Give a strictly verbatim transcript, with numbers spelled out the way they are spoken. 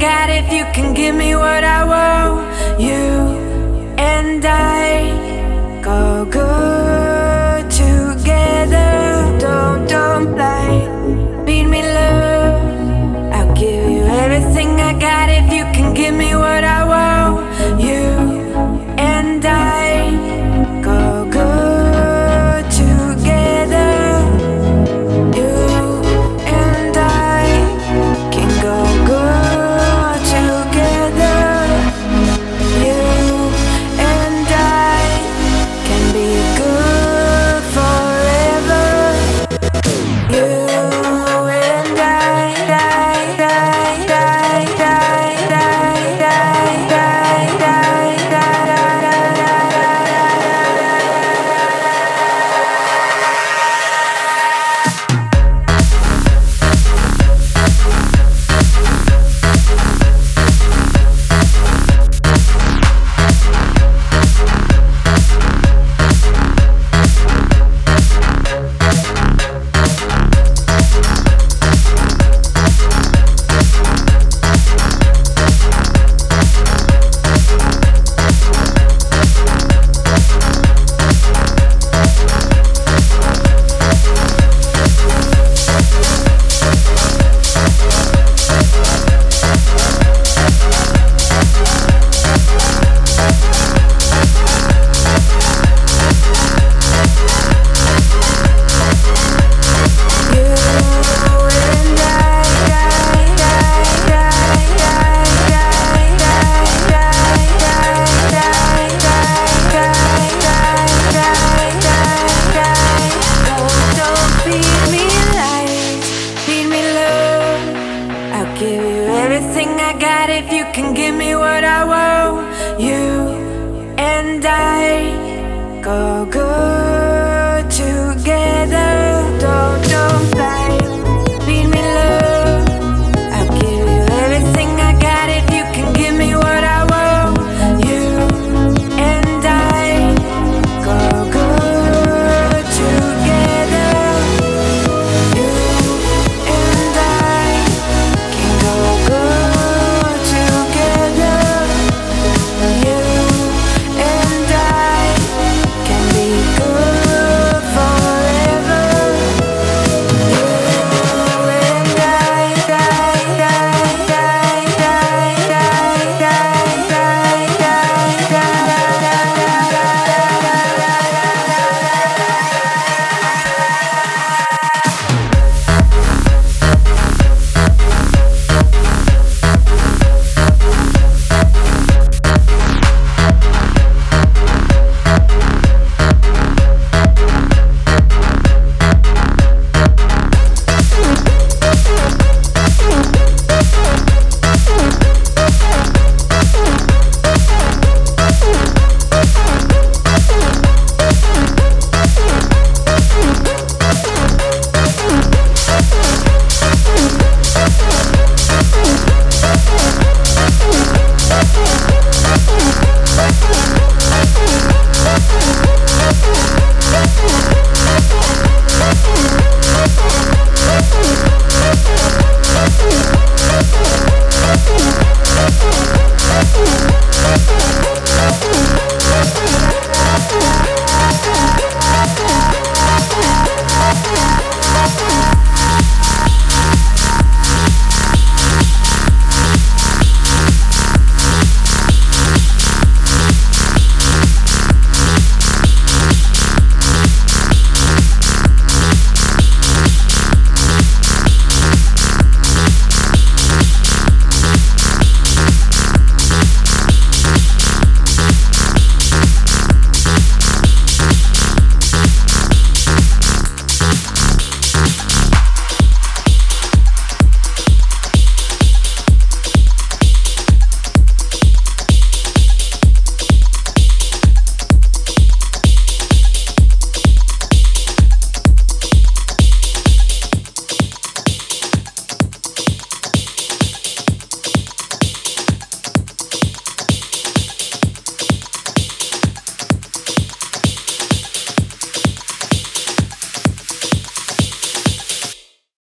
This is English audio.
got if you can give me what I want. You and I go good together. Don't, don't blind, feed me love. I'll give you everything I got if you can give me what I want. You and I go good together. You and I can go good together. You and I can be good forever. You and I, die, die, die, die, die, die, die, die, die, give you everything I got if you can give me what I want.